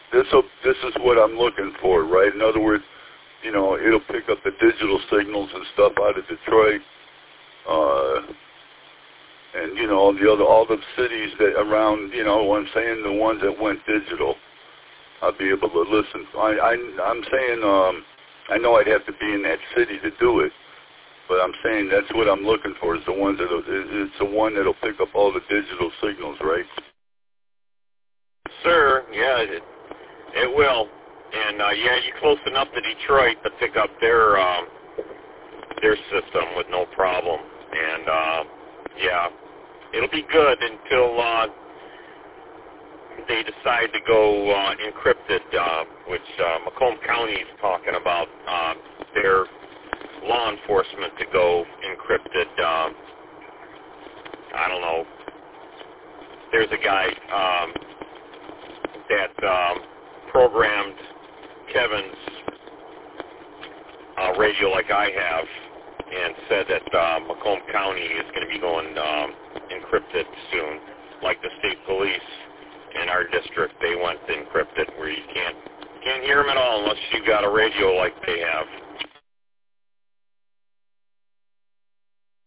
this is what I'm looking for, right? In other words, you know, it'll pick up the digital signals and stuff out of Detroit, and you know, all the cities that around, you know, what I'm saying, the ones that went digital, I'll be able to listen. I'm saying, I know I'd have to be in that city to do it, but I'm saying that's what I'm looking for. Is the ones that it's the one that'll pick up all the digital signals, right? Sir, yeah, it will. And yeah, you're close enough to Detroit to pick up their system with no problem. And yeah, it'll be good until they decide to go encrypted, which Macomb County is talking about their law enforcement to go encrypted. I don't know. There's a guy that programmed Kevin's radio like I have and said that Macomb County is going to be going encrypted soon, like the state police in our district. They went encrypted where you can't hear them at all unless you got a radio like they have.